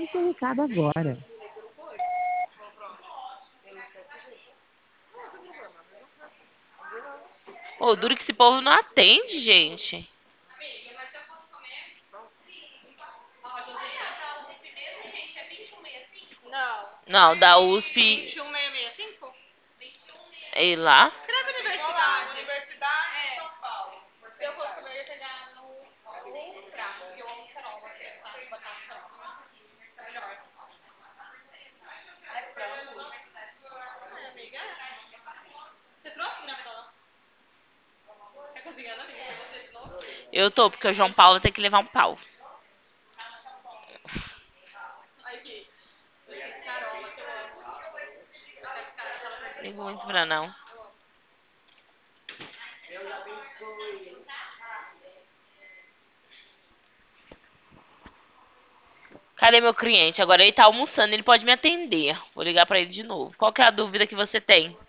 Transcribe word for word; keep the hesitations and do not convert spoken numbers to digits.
esse recado agora. Ô, duro que esse povo não atende, gente. Não, da U S P. vinte e um, seiscentos e sessenta e cinco? E lá? Escreve universidade. Universidade de São Paulo. Se eu fosse comer, eu ia pegar no Ultra, porque eu amo peroba, que é fácil botar peroba. É melhor. Ai, frango. Ai, amiga. Você trouxe gravador? Tá cozinhando, amiga? É você de novo? Eu tô, porque o João Paulo tem que levar um pau. Aqui. Esse carola que eu amo. Essa cara dela vai ser Ligo igual. muito pra não. Eu amo. Cadê meu cliente? Agora ele tá almoçando, ele pode me atender. Vou ligar pra ele de novo. Qual que é a dúvida que você tem?